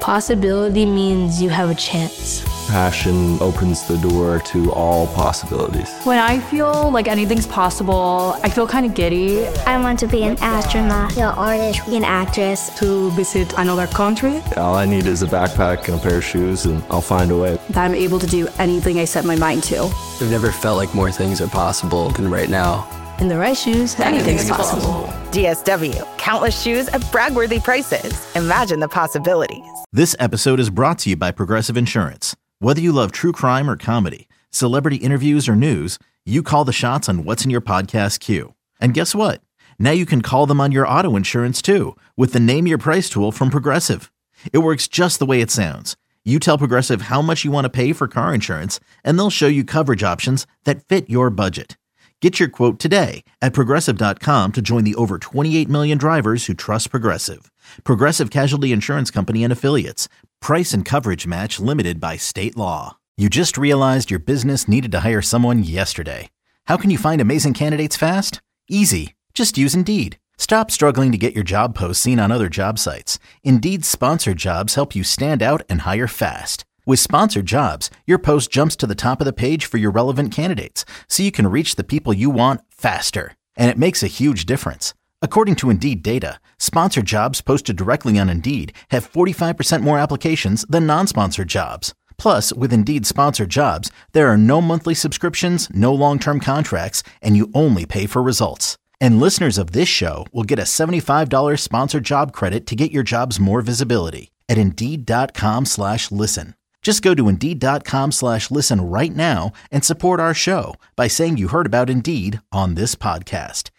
Possibility means you have a chance. Passion opens the door to all possibilities. When I feel like anything's possible, I feel kind of giddy. I want to be an astronaut, an artist, an actress. To visit another country. All I need is a backpack and a pair of shoes, and I'll find a way. That I'm able to do anything I set my mind to. I've never felt like more things are possible than right now. In the right shoes, anything's possible. DSW, countless shoes at brag-worthy prices. Imagine the possibilities. This episode is brought to you by Progressive Insurance. Whether you love true crime or comedy, celebrity interviews or news, you call the shots on what's in your podcast queue. And guess what? Now you can call them on your auto insurance too with the Name Your Price tool from Progressive. It works just the way it sounds. You tell Progressive how much you want to pay for car insurance, and they'll show you coverage options that fit your budget. Get your quote today at Progressive.com to join the over 28 million drivers who trust Progressive. Progressive Casualty Insurance Company and Affiliates. Price and coverage match limited by state law. You just realized your business needed to hire someone yesterday. How can you find amazing candidates fast? Easy. Just use Indeed. Stop struggling to get your job posts seen on other job sites. Indeed's sponsored jobs help you stand out and hire fast. With sponsored jobs, your post jumps to the top of the page for your relevant candidates, so you can reach the people you want faster. And it makes a huge difference. According to Indeed data, sponsored jobs posted directly on Indeed have 45% more applications than non-sponsored jobs. Plus, with Indeed sponsored jobs, there are no monthly subscriptions, no long-term contracts, and you only pay for results. And listeners of this show will get a $75 sponsored job credit to get your jobs more visibility at Indeed.com/listen. Just go to Indeed.com/listen right now and support our show by saying you heard about Indeed on this podcast.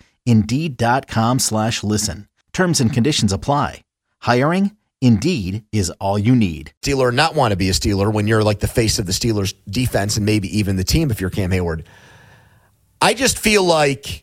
Indeed.com/listen. Terms and conditions apply. Hiring? Indeed is all you need. Steeler or not want to be a Steeler when you're like the face of the Steelers defense and maybe even the team if you're Cam Hayward. I just feel like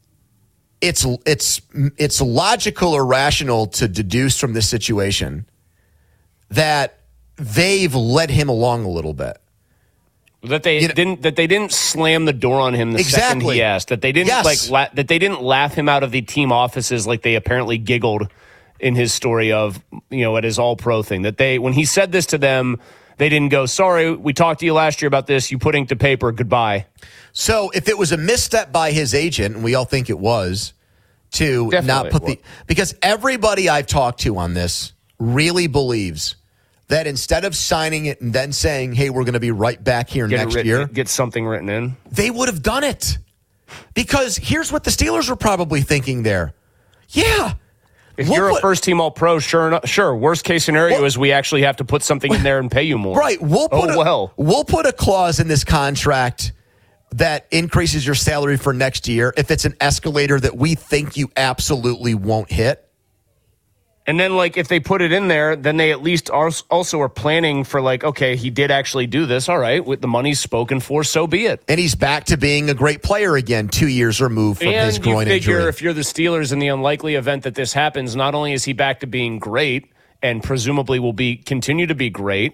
it's logical or rational to deduce from this situation that they've led him along a little bit. That they didn't slam the door on him the second he asked. That they didn't that they didn't laugh him out of the team offices like they apparently giggled in his story of, at his All-Pro thing. That when he said this to them, they didn't go, "Sorry, we talked to you last year about this. You put ink to paper. Goodbye." So if it was a misstep by his agent, and we all think it was, to not put because everybody I've talked to on this really believes that instead of signing it and then saying, "Hey, we're going to be right back here next year," get something written in, they would have done it. Because here's what the Steelers were probably thinking there. Yeah. If you're a first-team All-Pro, sure. Worst case scenario is we actually have to put something in there and pay you more. Right. We'll put a clause in this contract that increases your salary for next year if it's an escalator that we think you absolutely won't hit. And then, if they put it in there, then they at least also are planning for, okay, he did actually do this. All right, with the money's spoken for, so be it. And he's back to being a great player again, 2 years removed from his groin injury. If you're the Steelers in the unlikely event that this happens, not only is he back to being great and presumably will continue to be great,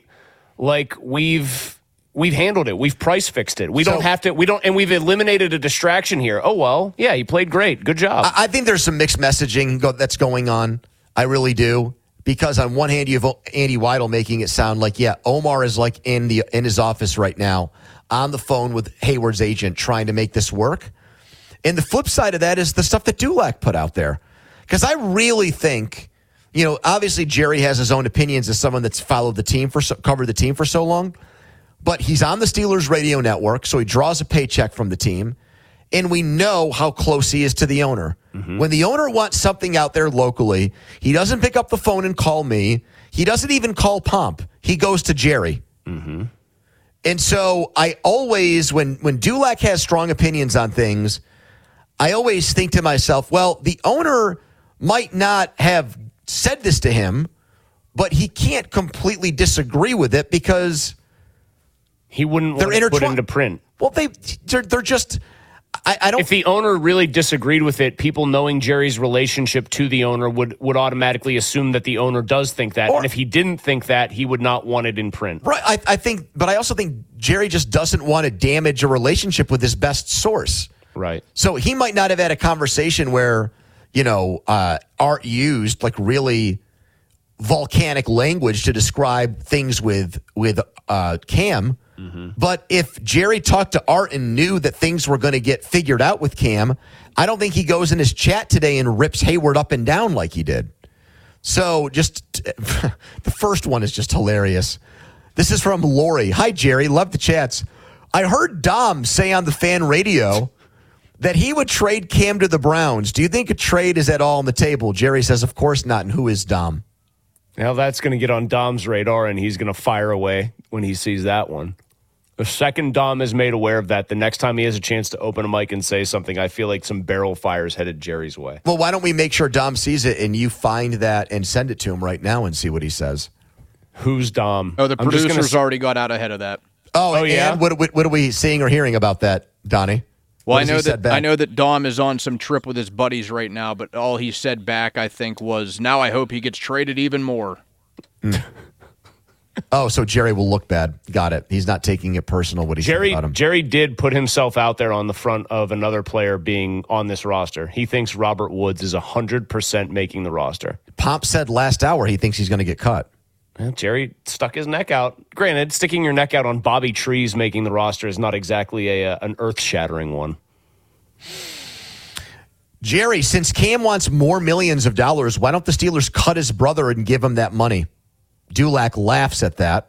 we've handled it. We've price fixed it. And we've eliminated a distraction here. Oh, well, yeah, he played great. Good job. I think there's some mixed messaging that's going on. I really do. Because on one hand, you have Andy Weidel making it sound like, Omar is in his office right now on the phone with Hayward's agent trying to make this work. And the flip side of that is the stuff that Dulac put out there. Because I really think, obviously Jerry has his own opinions as someone that's covered the team for so long. But he's on the Steelers radio network, so he draws a paycheck from the team. And we know how close he is to the owner. Mm-hmm. When the owner wants something out there locally, he doesn't pick up the phone and call me. He doesn't even call Pomp. He goes to Jerry. Mm-hmm. And so I always, when Dulac has strong opinions on things, I always think to myself, well, the owner might not have said this to him, but he can't completely disagree with it because he wouldn't want to put into print. Well, they're just... I don't. If the owner really disagreed with it, people knowing Jerry's relationship to the owner would automatically assume that the owner does think that. And if he didn't think that, he would not want it in print. Right. I think, but I also think Jerry just doesn't want to damage a relationship with his best source. Right. So he might not have had a conversation where, Art used really volcanic language to describe things with Cam. Mm-hmm. But if Jerry talked to Art and knew that things were going to get figured out with Cam, I don't think he goes in his chat today and rips Hayward up and down like he did. So just the first one is just hilarious. This is from Lori. Hi, Jerry. Love the chats. I heard Dom say on the fan radio that he would trade Cam to the Browns. Do you think a trade is at all on the table? Jerry says, of course not. And who is Dom? Now that's going to get on Dom's radar, and he's going to fire away when he sees that one. The second Dom is made aware of that, the next time he has a chance to open a mic and say something, I feel like some barrel fires headed Jerry's way. Well, why don't we make sure Dom sees it and you find that and send it to him right now and see what he says? Who's Dom? Oh, the producers already got out ahead of that. Oh yeah? And what are we seeing or hearing about that, Donnie? Well, I know that Dom is on some trip with his buddies right now, but all he said back, I think, was, now I hope he gets traded even more. Oh, so Jerry will look bad. Got it. He's not taking it personal what he said about him. Jerry did put himself out there on the front of another player being on this roster. He thinks Robert Woods is 100% making the roster. Pomp said last hour he thinks he's going to get cut. Well, Jerry stuck his neck out. Granted, sticking your neck out on Bobby Trees making the roster is not exactly an earth-shattering one. Jerry, since Cam wants more millions of dollars, why don't the Steelers cut his brother and give him that money? Dulac laughs at that.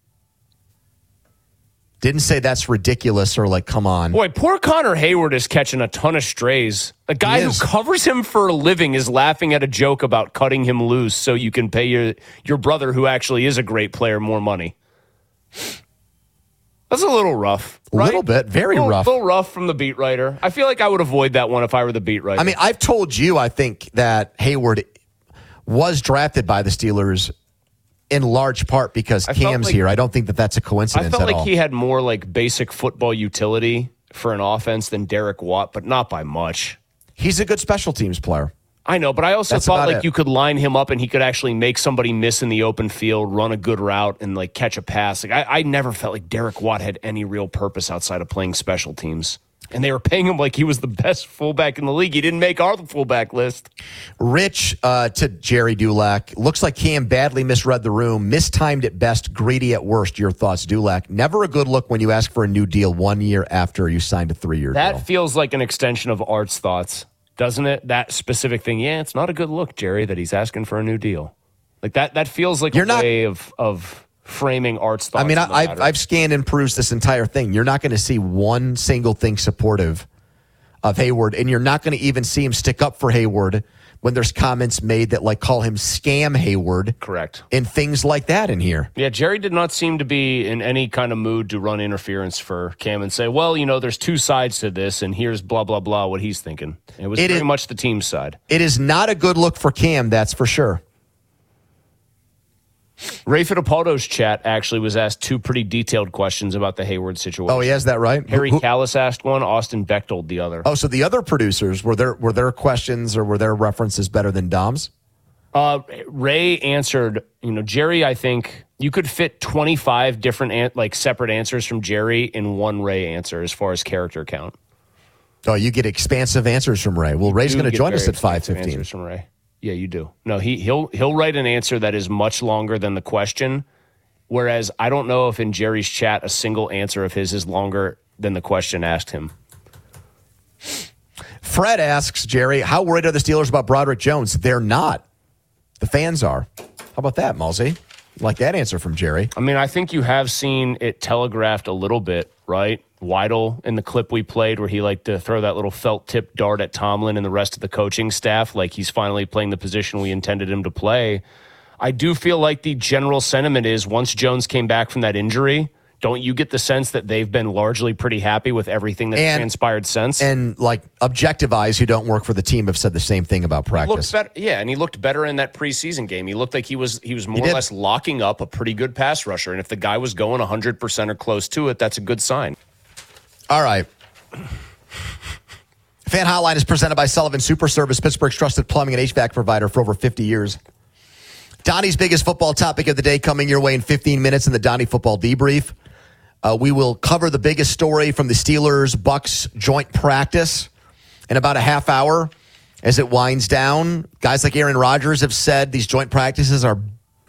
Didn't say that's ridiculous or like, come on. Boy, poor Connor Hayward is catching a ton of strays. The guy who covers him for a living is laughing at a joke about cutting him loose so you can pay your brother, who actually is a great player, more money. That's a little rough, right? A little bit. Very rough. A little rough from the beat writer. I feel like I would avoid that one if I were the beat writer. I mean, I've told you, I think that Hayward was drafted by the Steelers in large part because Cam's here. I don't think that that's a coincidence at all. I felt like he had more like basic football utility for an offense than Derek Watt, but not by much. He's a good special teams player. I know, but I also thought like you could line him up and he could actually make somebody miss in the open field, run a good route, and like catch a pass. Like I never felt like Derek Watt had any real purpose outside of playing special teams. And they were paying him like he was the best fullback in the league. He didn't make our fullback list. Rich to Jerry Dulac. Looks like Cam badly misread the room. Mistimed at best, greedy at worst. Your thoughts, Dulac? Never a good look when you ask for a new deal 1 year after you signed a 3-year deal. That feels like an extension of Art's thoughts, doesn't it? That specific thing. Yeah, it's not a good look, Jerry, that he's asking for a new deal. Like that feels like way of framing Art's thoughts. I mean, I've scanned and perused this entire thing. You're not going to see one single thing supportive of Hayward, and you're not going to even see him stick up for Hayward when there's comments made that like call him scam Hayward. Correct. And things like that in here. Yeah, Jerry did not seem to be in any kind of mood to run interference for Cam and say, well, you know, there's two sides to this, and here's blah, blah, blah, what he's thinking. It was very much the team side. It is not a good look for Cam, that's for sure. Ray Fittipaldo's chat actually was asked two pretty detailed questions about the Hayward situation. Oh, he has that right? Harry Callis asked one, Austin Bechtold the other. Oh, so the other producers, were there questions or were there references better than Dom's? Ray answered, Jerry, I think you could fit 25 different separate answers from Jerry in one Ray answer as far as character count. Oh, you get expansive answers from Ray. Well, Ray's going to join us at 5:15. Answers from Ray. Yeah, you do. No, he'll write an answer that is much longer than the question, whereas I don't know if in Jerry's chat a single answer of his is longer than the question asked him. Fred asks, Jerry, how worried are the Steelers about Broderick Jones? They're not. The fans are. How about that, Malsey? Like that answer from Jerry. I mean, I think you have seen it telegraphed a little bit, right? Weidl in the clip we played where he liked to throw that little felt tip dart at Tomlin and the rest of the coaching staff like he's finally playing the position we intended him to play. I do feel like the general sentiment is once Jones came back from that injury, don't you get the sense that they've been largely pretty happy with everything that's transpired since? And like objective eyes who don't work for the team have said the same thing about practice. And he looked better in that preseason game. He looked like he was more or less locking up a pretty good pass rusher. And if the guy was going 100% or close to it, that's a good sign. All right. Fan Hotline is presented by Sullivan Super Service, Pittsburgh's trusted plumbing and HVAC provider for over 50 years. Donnie's biggest football topic of the day coming your way in 15 minutes in the Donnie Football Debrief. We will cover the biggest story from the Steelers-Bucks joint practice in about a half hour as it winds down. Guys like Aaron Rodgers have said these joint practices are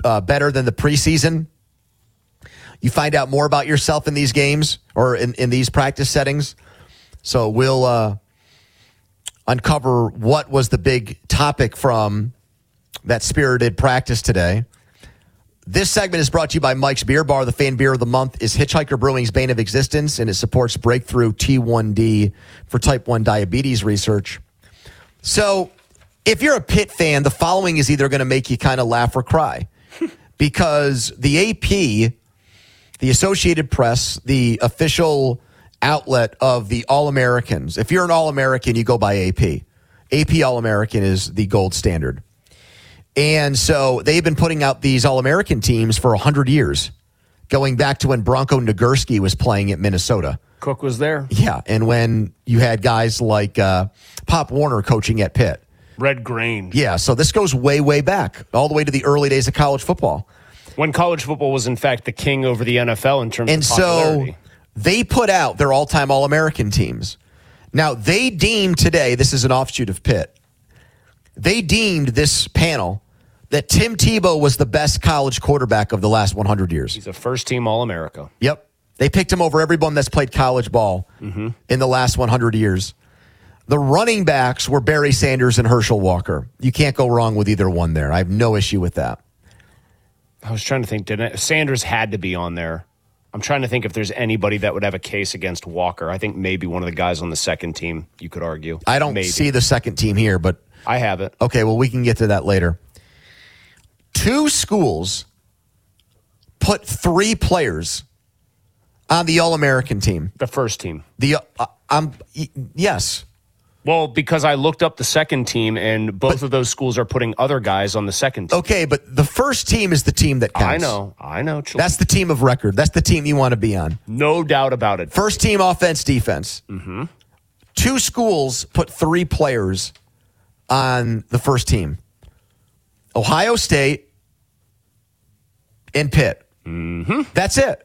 better than the preseason. You find out more about yourself in these games or in these practice settings. So we'll uncover what was the big topic from that spirited practice today. This segment is brought to you by Mike's Beer Bar. The fan beer of the month is Hitchhiker Brewing's Bane of Existence, and it supports breakthrough T1D for type 1 diabetes research. So if you're a Pitt fan, the following is either going to make you kind of laugh or cry. Because the AP, the Associated Press, the official outlet of the All-Americans, if you're an All-American, you go by AP. AP All-American is the gold standard. And so they've been putting out these All-American teams for 100 years, going back to when Bronco Nagurski was playing at Minnesota. Cook was there. Yeah, and when you had guys like Pop Warner coaching at Pitt. Red Grain. Yeah, so this goes way, way back, all the way to the early days of college football. When college football was, in fact, the king over the NFL in terms of popularity. And so they put out their all-time All-American teams. Now, they deemed today, this is an offshoot of Pitt, they deemed this panel that Tim Tebow was the best college quarterback of the last 100 years. He's a first-team All-America. Yep. They picked him over everyone that's played college ball in the last 100 years. The running backs were Barry Sanders and Herschel Walker. You can't go wrong with either one there. I have no issue with that. I was trying to think, Sanders had to be on there. I'm trying to think if there's anybody that would have a case against Walker. I think maybe one of the guys on the second team, you could argue. I don't see the second team here, but I have it. Okay, well, we can get to that later. 2 schools put 3 players on the All-American team. The first team. Yes. Well, because I looked up the second team, and both of those schools are putting other guys on the second team. Okay, but the first team is the team that counts. I know. That's the team of record. That's the team you want to be on. No doubt about it. First team offense, defense. 2 schools put 3 players on the first team. Ohio State and Pitt. That's it.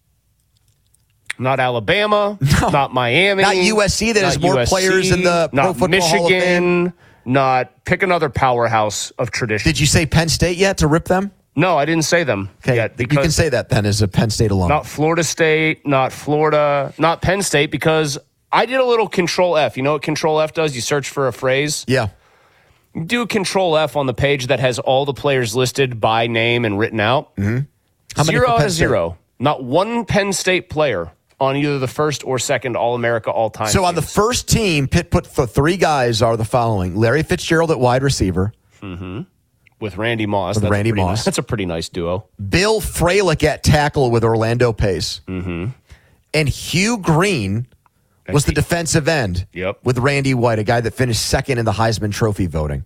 Not Alabama, not Miami. Not USC that has more players in the Pro Football Michigan, Hall of Fame. Not pick another powerhouse of tradition. Did you say Penn State yet to rip them? No, I didn't say them yet. You can say that then as a Penn State alum. Not Florida State, not Florida, not Penn State, because I did a little Control F. You know what Control F does? You search for a phrase. Yeah. Do Control F on the page that has all the players listed by name and written out. How many 0 out of 0. Not one Penn State player on either the first or second All-America all-time. So on the first team, Pitt put the 3 guys are the following. Larry Fitzgerald at wide receiver. With Randy Moss. That's a pretty nice duo. Bill Fralick at tackle with Orlando Pace. And Hugh Green was the defensive end with Randy White, a guy that finished second in the Heisman Trophy voting.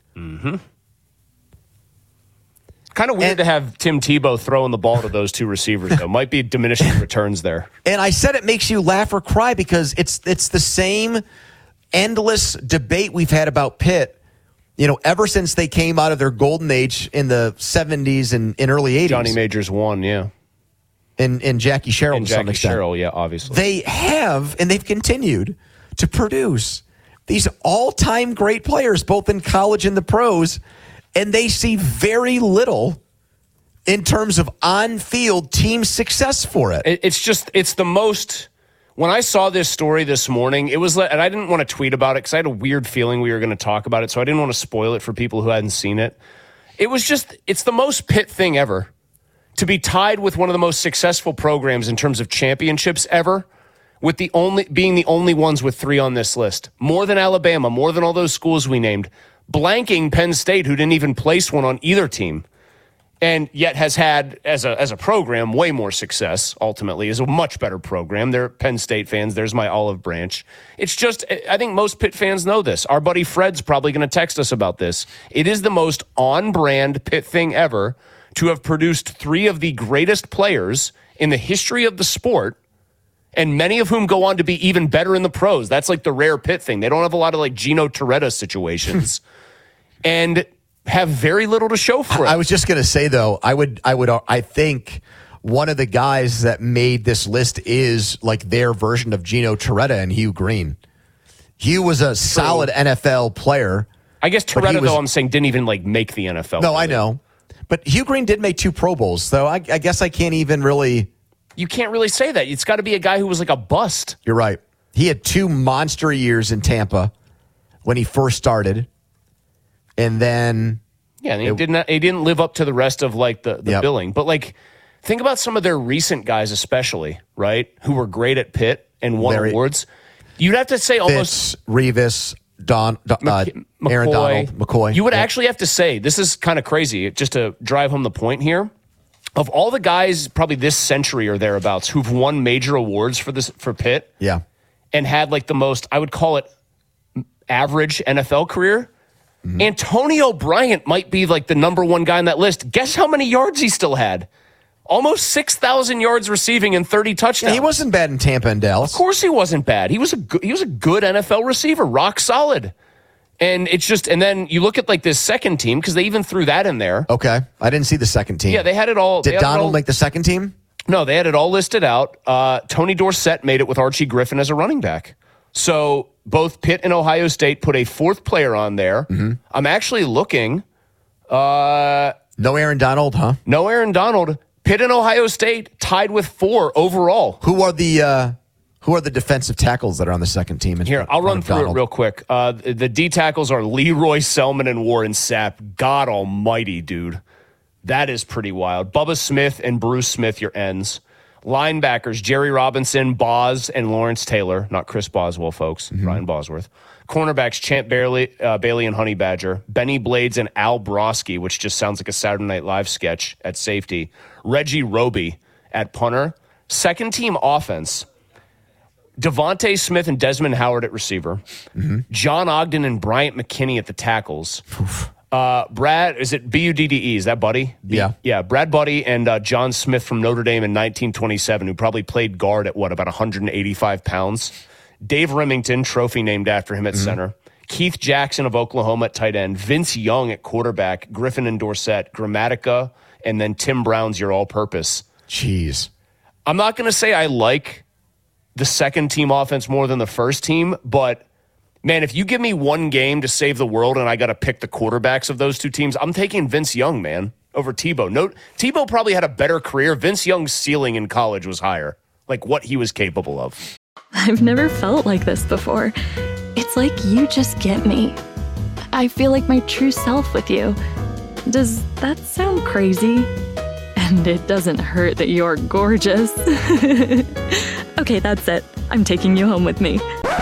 Kind of weird to have Tim Tebow throwing the ball to those 2 receivers, though. Might be diminishing returns there. And I said it makes you laugh or cry because it's the same endless debate we've had about Pitt, ever since they came out of their golden age in the 70s and early 80s. Johnny Majors won, yeah. And Jackie Sherrill to some extent. Jackie Sherrill, yeah, obviously. They have, and they've continued to produce these all-time great players, both in college and the pros, and they see very little in terms of on-field team success for it. It's the most. When I saw this story this morning, it was, and I didn't want to tweet about it because I had a weird feeling we were going to talk about it, so I didn't want to spoil it for people who hadn't seen it. It's the most Pitt thing ever to be tied with one of the most successful programs in terms of championships ever, with being the only ones with 3 on this list. More than Alabama, more than all those schools we named. Blanking Penn State, who didn't even place one on either team, and yet has had, as a program, way more success, ultimately, is a much better program. They're Penn State fans. There's my olive branch. It's just, I think most Pitt fans know this. Our buddy Fred's probably going to text us about this. It is the most on-brand Pitt thing ever to have produced 3 of the greatest players in the history of the sport, and many of whom go on to be even better in the pros. That's like the rare Pitt thing. They don't have a lot of like Gino Torretta situations and have very little to show for it. I was just going to say, though, I think one of the guys that made this list is like their version of Gino Torretta and Hugh Green. Hugh was a solid NFL player. I guess Torretta, though, I'm saying didn't even like make the NFL. No, I know. But Hugh Green did make 2 Pro Bowls, though. I guess I can't even really. You can't really say that. It's got to be a guy who was like a bust. You're right. He had 2 monster years in Tampa when he first started, and then he didn't live up to the rest of like the billing. But like, think about some of their recent guys, especially right, who were great at Pitt and won awards. You'd have to say almost Revis, Aaron Donald, McCoy. You would actually have to say, this is kind of crazy, just to drive home the point here. Of all the guys, probably this century or thereabouts, who've won major awards for Pitt, and had like the most, I would call it, average NFL career. Antonio Bryant might be like the number 1 guy on that list. Guess how many yards he still had? Almost 6,000 yards receiving and 30 touchdowns. Yeah, he wasn't bad in Tampa and Dallas. Of course he wasn't bad. He was a good NFL receiver, rock solid. And it's just, and then you look at like this second team, because they even threw that in there. Okay. I didn't see the second team. Yeah, they had it all. Did Donald make the second team? No, they had it all listed out. Tony Dorsett made it with Archie Griffin as a running back. So both Pitt and Ohio State put a 4th player on there. I'm actually looking. No Aaron Donald, huh? No Aaron Donald. Pitt and Ohio State tied with 4 overall. Who are the defensive tackles that are on the second team? Here, I'll run through it real quick. The D tackles are Leroy Selman and Warren Sapp. God almighty, dude. That is pretty wild. Bubba Smith and Bruce Smith, your ends. Linebackers, Jerry Robinson, Boz, and Lawrence Taylor. Not Chris Boswell, folks. Ryan Bosworth. Cornerbacks, Champ Bailey and Honey Badger. Benny Blades and Al Broski, which just sounds like a Saturday Night Live sketch at safety. Reggie Roby at punter. Second team offense, Devontae Smith and Desmond Howard at receiver. John Ogden and Bryant McKinney at the tackles. Brad, is it Budde? Is that Buddy? Yeah, Brad Buddy and John Smith from Notre Dame in 1927, who probably played guard at about 185 pounds. Dave Remington, trophy named after him at center. Keith Jackson of Oklahoma at tight end. Vince Young at quarterback. Griffin and Dorsett. Grammatica, and then Tim Brown's your all-purpose. Jeez. I'm not going to say I like the second team offense more than the first team, but man, if you give me one game to save the world and I got to pick the quarterbacks of those two teams, I'm taking Vince Young, man, over Tebow. No, Tebow probably had a better career. Vince Young's ceiling in college was higher, like what he was capable of. I've never felt like this before. It's like you just get me. I feel like my true self with you. Does that sound crazy? And it doesn't hurt that you're gorgeous. Okay, that's it. I'm taking you home with me.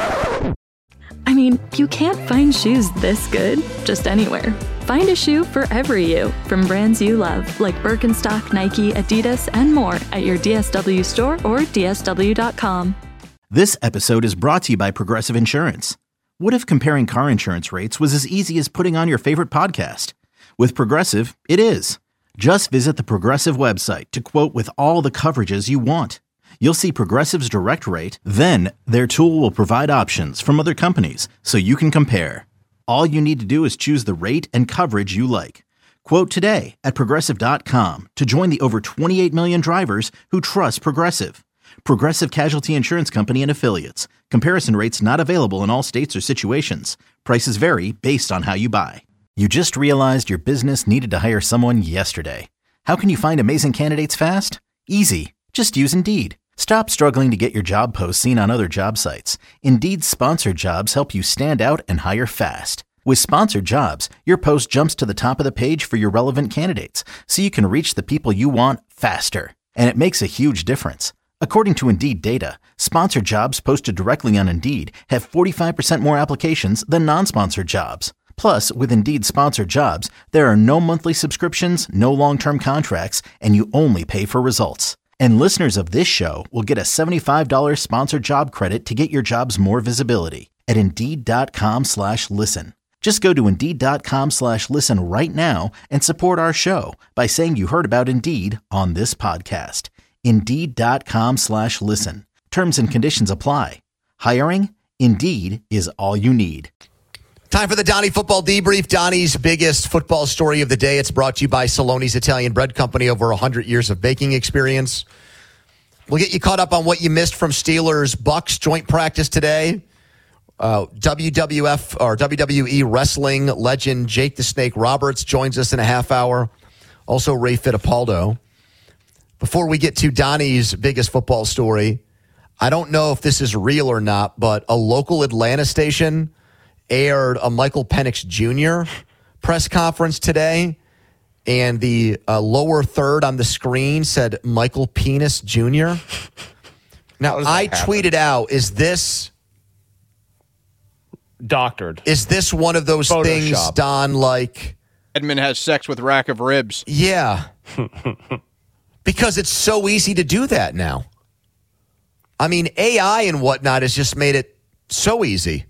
I mean, you can't find shoes this good just anywhere. Find a shoe for every you from brands you love, like Birkenstock, Nike, Adidas, and more at your DSW store or DSW.com. This episode is brought to you by Progressive Insurance. What if comparing car insurance rates was as easy as putting on your favorite podcast? With Progressive, it is. Just visit the Progressive website to quote with all the coverages you want. You'll see Progressive's direct rate, then their tool will provide options from other companies so you can compare. All you need to do is choose the rate and coverage you like. Quote today at Progressive.com to join the over 28 million drivers who trust Progressive. Progressive Casualty Insurance Company and Affiliates. Comparison rates not available in all states or situations. Prices vary based on how you buy. You just realized your business needed to hire someone yesterday. How can you find amazing candidates fast? Easy. Just use Indeed. Stop struggling to get your job posts seen on other job sites. Indeed's sponsored jobs help you stand out and hire fast. With sponsored jobs, your post jumps to the top of the page for your relevant candidates, so you can reach the people you want faster. And it makes a huge difference. According to Indeed data, sponsored jobs posted directly on Indeed have 45% more applications than non-sponsored jobs. Plus, with Indeed sponsored jobs, there are no monthly subscriptions, no long-term contracts, and you only pay for results. And listeners of this show will get a $75 sponsored job credit to get your jobs more visibility at Indeed.com/listen. Just go to Indeed.com/listen right now and support our show by saying you heard about Indeed on this podcast. Indeed.com/listen. Terms and conditions apply. Hiring? Indeed is all you need. Time for the Donnie Football Debrief. Donnie's biggest football story of the day. It's brought to you by Saloni's Italian Bread Company, over 100 years of baking experience. We'll get you caught up on what you missed from Steelers-Bucks joint practice today. WWF or WWE wrestling legend Jake the Snake Roberts joins us in a half hour. Also, Ray Fittipaldo. Before we get to Donnie's biggest football story, I don't know if this is real or not, but a local Atlanta station aired a Michael Penix Jr. press conference today, and the lower third on the screen said Michael Penis Jr. Now, I tweeted out, is this doctored? Is this one of those things, Don, like Edmund has sex with rack of ribs? Yeah. Because it's so easy to do that now. I mean, AI and whatnot has just made it so easy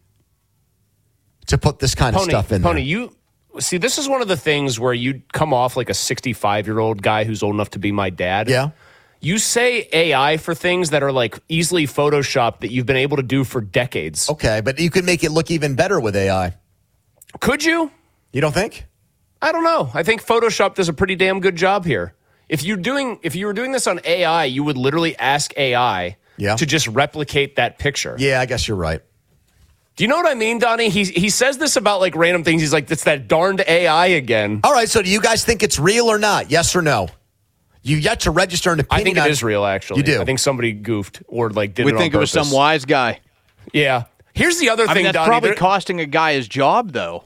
to put this kind of stuff in there. You see, this is one of the things where you come off like a 65-year-old guy who's old enough to be my dad. Yeah. You say AI for things that are like easily photoshopped that you've been able to do for decades. Okay, but you could make it look even better with AI. Could you? You don't think? I don't know. I think Photoshop does a pretty damn good job here. If you were doing this on AI, you would literally ask AI to just replicate that picture. Yeah, I guess you're right. Do you know what I mean, Donnie? He says this about like random things. He's like, it's that darned AI again. All right, so do you guys think it's real or not? Yes or no? You yet to register an opinion. I think it is real, actually. You do? I think somebody goofed or like did we it on think it was purpose. some wise guy. Yeah. Here's the other thing, that's Donnie. probably costing a guy his job, though.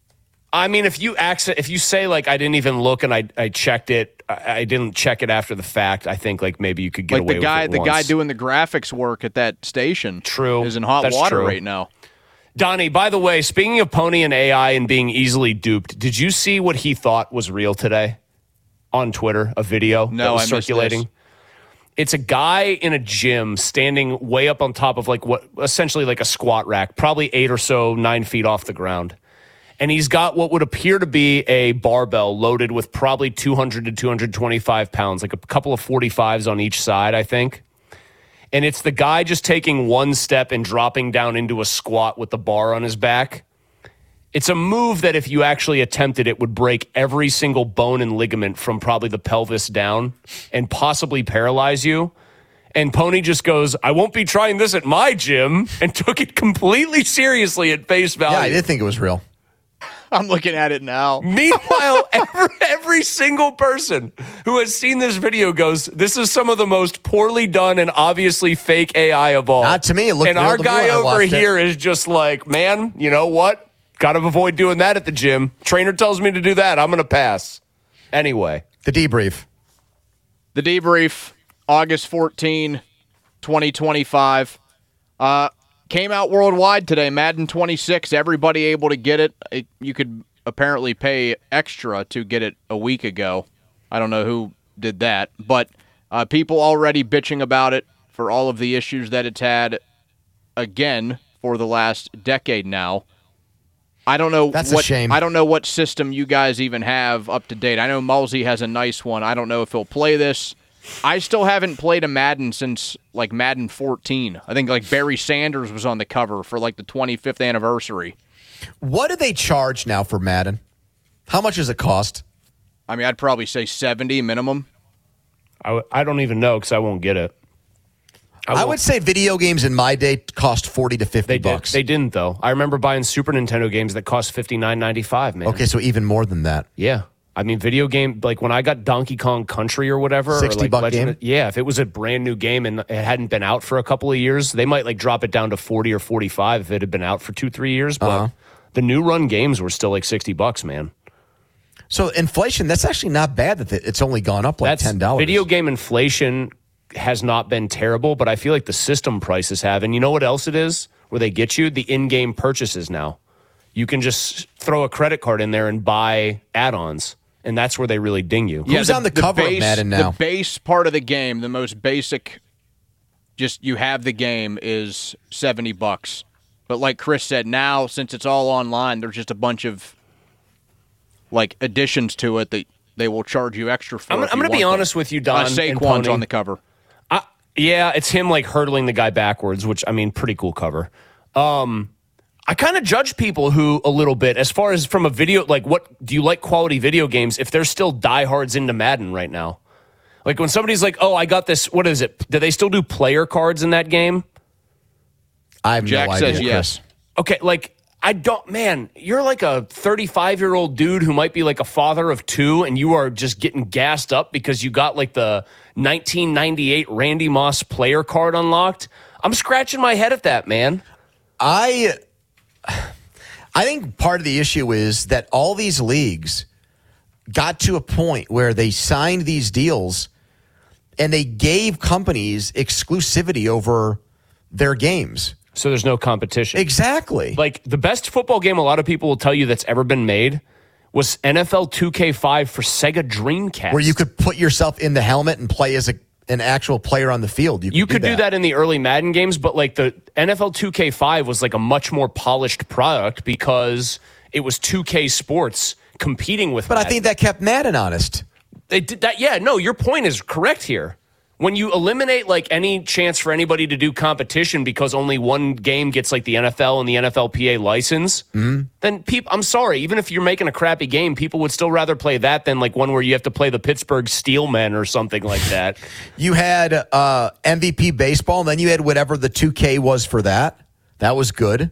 I mean, if you say like I didn't even look and I checked it, I didn't check it after the fact. I think like maybe you could get away with it the guy doing the graphics work at that station. True, is in hot That's water true. right now. Donnie, by the way, speaking of Pony and AI and being easily duped, did you see what he thought was real today on Twitter? A video that was circulating. It's a guy in a gym standing way up on top of like what essentially like a squat rack, probably 8 or so 9 feet off the ground. And he's got what would appear to be a barbell loaded with probably 200 to 225 pounds, like a couple of 45s on each side, I think. And it's the guy just taking one step and dropping down into a squat with the bar on his back. It's a move that if you actually attempted it would break every single bone and ligament from probably the pelvis down and possibly paralyze you. And Pony just goes, I won't be trying this at my gym, and took it completely seriously at face value. Yeah, I did think it was real. I'm looking at it now. Meanwhile, every single person who has seen this video goes, this is some of the most poorly done and obviously fake AI of all. Not to me. It looked and real our to guy me when I over watched here it. is just like, man, you know what? Got to avoid doing that at the gym. Trainer tells me to do that. I'm going to pass. Anyway. The debrief. The debrief, August 14, 2025. Came out worldwide today, Madden 26. Everybody able to get it. You could apparently pay extra to get it a week ago. I don't know who did that, but people already bitching about it for all of the issues that it's had again for the last decade now. I don't know. That's a shame. I don't know what system you guys even have up to date. I know Mulsey has a nice one. I don't know if he'll play this. I still haven't played a Madden since, like, Madden 14. I think, like, Barry Sanders was on the cover for, like, the 25th anniversary. What do they charge now for Madden? How much does it cost? I mean, I'd probably say 70 minimum. I don't even know because I won't get it. I would say video games in my day cost $40 to $50. They didn't, though. I remember buying Super Nintendo games that cost $59.95, man. Okay, so even more than that. Yeah. I mean, video game, like when I got Donkey Kong Country or whatever. $60 or like game? Yeah, if it was a brand new game and it hadn't been out for a couple of years, they might like drop it down to 40 or 45 if it had been out for 2-3 years. But the new run games were still like $60, man. So inflation, that's actually not bad that it's only gone up like $10. Video game inflation has not been terrible, but I feel like the system prices have. And you know what else it is where they get you? The in-game purchases now. You can just throw a credit card in there and buy add-ons. And that's where they really ding you. Who's on the cover of Madden now? The base part of the game, the most basic, just you have the game, is $70. But like Chris said, now, since it's all online, there's just a bunch of like additions to it that they will charge you extra for. I'm going to be honest with you, Don. Saquon's on the cover. Yeah, it's him like hurdling the guy backwards, which, I mean, pretty cool cover. I kind of judge people who a little bit as far as from a video, like what do you like quality video games if they're still diehards into Madden right now? Like when somebody's like, oh, I got this, what is it? Do they still do player cards in that game? I have Jack no idea. says yes. Okay, like you're like a 35-year-old dude who might be like a father of two, and you are just getting gassed up because you got like the 1998 Randy Moss player card unlocked. I'm scratching my head at that, man. I think part of the issue is that all these leagues got to a point where they signed these deals and they gave companies exclusivity over their games. So there's no competition. Exactly. Like the best football game a lot of people will tell you that's ever been made was NFL 2K5 for Sega Dreamcast. Where you could put yourself in the helmet and play as an actual player on the field. You could do that in the early Madden games, but like the NFL 2K5 was like a much more polished product because it was 2K Sports competing with But Madden. I think that kept Madden honest. They did that. Yeah, no, your point is correct here. When you eliminate like any chance for anybody to do competition because only one game gets like the NFL and the NFLPA license, then people, I'm sorry, even if you're making a crappy game, people would still rather play that than like one where you have to play the Pittsburgh Steelmen or something like that. You had MVP baseball, and then you had whatever the 2K was for that. That was good.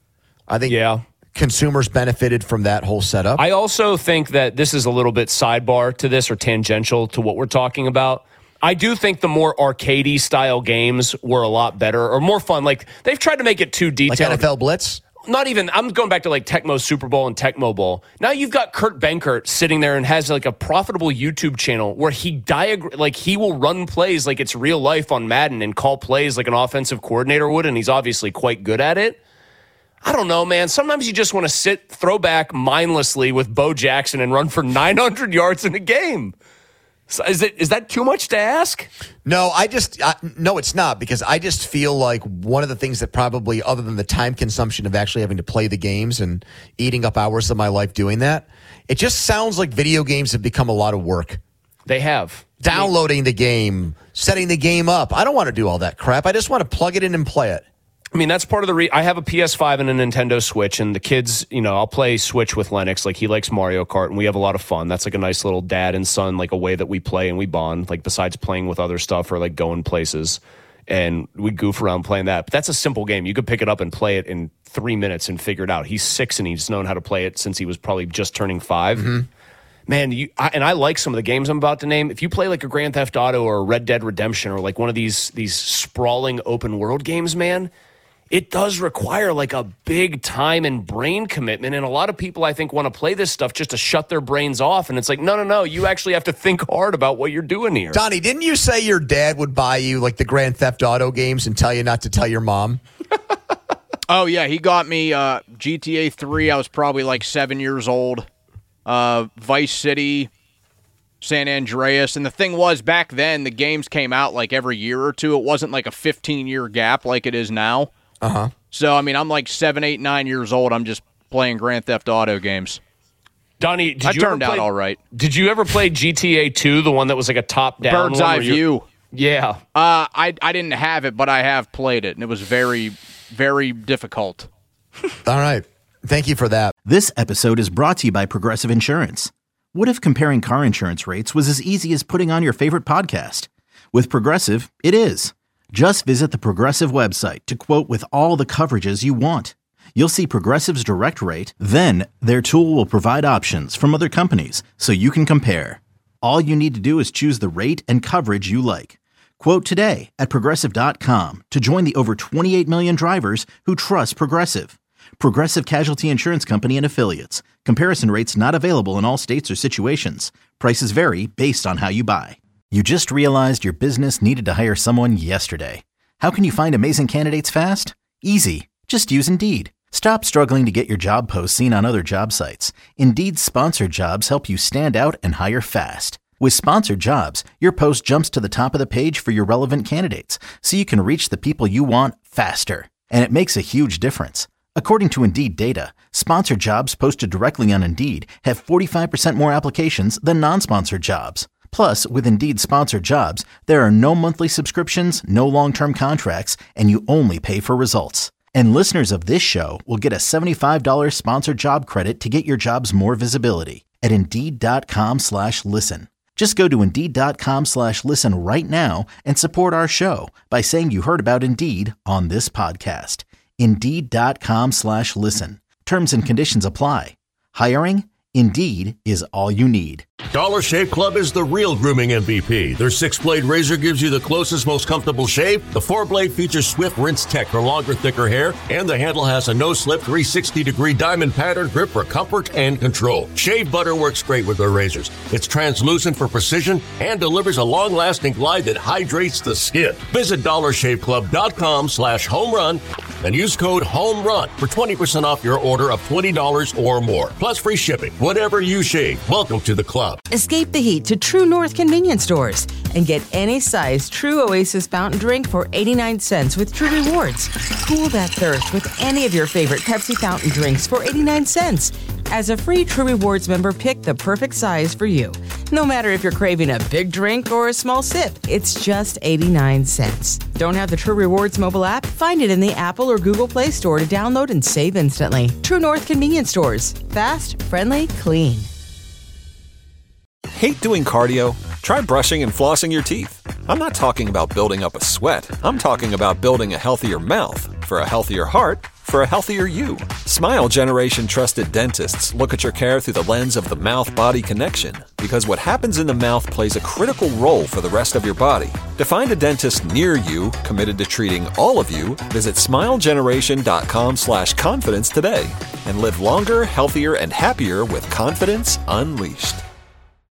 I think consumers benefited from that whole setup. I also think that this is a little bit sidebar to this or tangential to what we're talking about. I do think the more arcadey style games were a lot better or more fun. Like they've tried to make it too detailed. Like NFL Blitz? Not even. I'm going back to like Tecmo Super Bowl and Tecmo Bowl. Now you've got Kurt Benkert sitting there and has like a profitable YouTube channel where he he will run plays like it's real life on Madden and call plays like an offensive coordinator would, and he's obviously quite good at it. I don't know, man. Sometimes you just want to throw back mindlessly with Bo Jackson and run for 900 yards in a game. So is that too much to ask? No, no, it's not, because I just feel like one of the things that probably, other than the time consumption of actually having to play the games and eating up hours of my life doing that, it just sounds like video games have become a lot of work. They have. Downloading the game, setting the game up. I don't want to do all that crap. I just want to plug it in and play it. I mean, that's part of the I have a PS5 and a Nintendo Switch, and the kids, I'll play Switch with Lennox. Like, he likes Mario Kart, and we have a lot of fun. That's like a nice little dad and son, like a way that we play and we bond, like besides playing with other stuff or like going places. And we goof around playing that. But that's a simple game. You could pick it up and play it in 3 minutes and figure it out. He's 6, and he's known how to play it since he was probably just turning 5. Mm-hmm. Man, I like some of the games I'm about to name. If you play like a Grand Theft Auto or a Red Dead Redemption or like one of these sprawling open world games, man, it does require like a big time and brain commitment. And a lot of people, I think, want to play this stuff just to shut their brains off. And it's like, no. You actually have to think hard about what you're doing here. Donnie, didn't you say your dad would buy you like the Grand Theft Auto games and tell you not to tell your mom? Oh, yeah. He got me GTA 3. I was probably like 7 years old. Vice City, San Andreas. And the thing was, back then, the games came out like every year or two. It wasn't like a 15-year gap like it is now. Uh-huh. So, I mean, I'm like 7, 8, 9 years old. I'm just playing Grand Theft Auto games. Donnie, I turned out all right. Did you ever play GTA 2, the one that was like a top-down Bird's Eye View? Yeah. I didn't have it, but I have played it, and it was very, very difficult. All right. Thank you for that. This episode is brought to you by Progressive Insurance. What if comparing car insurance rates was as easy as putting on your favorite podcast? With Progressive, it is. Just visit the Progressive website to quote with all the coverages you want. You'll see Progressive's direct rate, then their tool will provide options from other companies so you can compare. All you need to do is choose the rate and coverage you like. Quote today at Progressive.com to join the over 28 million drivers who trust Progressive. Progressive Casualty Insurance Company and Affiliates. Comparison rates not available in all states or situations. Prices vary based on how you buy. You just realized your business needed to hire someone yesterday. How can you find amazing candidates fast? Easy. Just use Indeed. Stop struggling to get your job posts seen on other job sites. Indeed's sponsored jobs help you stand out and hire fast. With sponsored jobs, your post jumps to the top of the page for your relevant candidates, so you can reach the people you want faster. And it makes a huge difference. According to Indeed data, sponsored jobs posted directly on Indeed have 45% more applications than non-sponsored jobs. Plus, with Indeed sponsored jobs, there are no monthly subscriptions, no long-term contracts, and you only pay for results. And listeners of this show will get a $75 sponsored job credit to get your jobs more visibility at Indeed.com/listen. Just go to Indeed.com/listen right now and support our show by saying you heard about Indeed on this podcast. Indeed.com/listen. Terms and conditions apply. Hiring? Indeed is all you need. Dollar Shave Club is the real grooming MVP. Their 6-blade razor gives you the closest, most comfortable shave. The 4-blade features swift rinse tech for longer, thicker hair, and the handle has a no-slip 360-degree diamond pattern grip for comfort and control. Shave butter works great with their razors. It's translucent for precision and delivers a long-lasting glide that hydrates the skin. Visit dollarshaveclub.com/homerun and use code HOMERUN for 20% off your order of $20 or more, plus free shipping. Whatever you shave, welcome to the club. Escape the heat to True North convenience stores and get any size True Oasis fountain drink for 89 cents with True Rewards. Cool that thirst with any of your favorite Pepsi fountain drinks for 89 cents. As a free True Rewards member, pick the perfect size for you. No matter if you're craving a big drink or a small sip, it's just 89 cents. Don't have the True Rewards mobile app? Find it in the Apple or Google Play Store to download and save instantly. True North convenience stores. Fast, friendly, clean. Hate doing cardio? Try brushing and flossing your teeth. I'm not talking about building up a sweat. I'm talking about building a healthier mouth for a healthier heart for a healthier you. Smile Generation trusted dentists look at your care through the lens of the mouth-body connection, because what happens in the mouth plays a critical role for the rest of your body. To find a dentist near you committed to treating all of you, visit smilegeneration.com/confidence today and live longer, healthier, and happier with confidence unleashed.